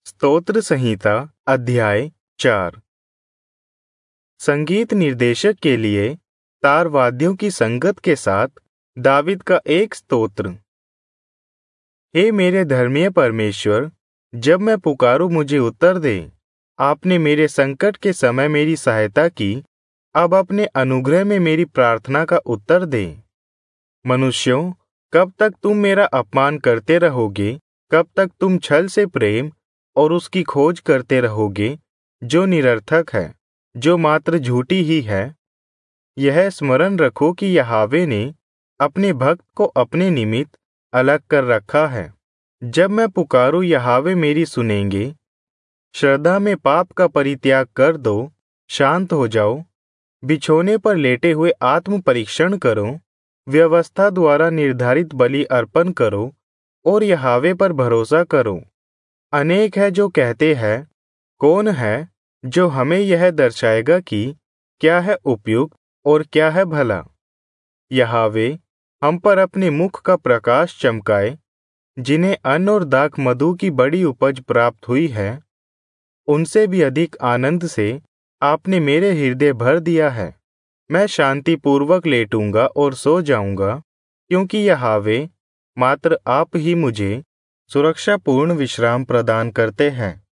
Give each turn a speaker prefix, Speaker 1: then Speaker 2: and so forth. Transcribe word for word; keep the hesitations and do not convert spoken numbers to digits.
Speaker 1: स्तोत्र संहिता अध्याय चार। संगीत निर्देशक के लिए तार वाद्यों की संगत के साथ दाविद का एक स्तोत्र। हे मेरे धर्मीय परमेश्वर, जब मैं पुकारूं मुझे उत्तर दे। आपने मेरे संकट के समय मेरी सहायता की, अब अपने अनुग्रह में मेरी प्रार्थना का उत्तर दे। मनुष्यों, कब तक तुम मेरा अपमान करते रहोगे? कब तक तुम छल से प्रेम और उसकी खोज करते रहोगे, जो निरर्थक है, जो मात्र झूठी ही है? यह स्मरण रखो कि यहोवा ने अपने भक्त को अपने निमित्त अलग कर रखा है। जब मैं पुकारूं, यहोवा मेरी सुनेंगे। श्रद्धा में पाप का परित्याग कर दो, शांत हो जाओ। बिछौने पर लेटे हुए आत्म परीक्षण करो, व्यवस्था द्वारा निर्धारित बलि अर्पण करो और यहोवा पर भरोसा करो। अनेक है जो कहते हैं, कौन है जो हमें यह दर्शाएगा कि क्या है उपयुक्त और क्या है भला? यहोवा हम पर अपने मुख का प्रकाश चमकाए। जिन्हें अन्न और दाख मधु की बड़ी उपज प्राप्त हुई है, उनसे भी अधिक आनंद से आपने मेरे हृदय भर दिया है। मैं शांतिपूर्वक लेटूंगा और सो जाऊंगा, क्योंकि यहोवा मात्र आप ही मुझे सुरक्षापूर्ण विश्राम प्रदान करते हैं।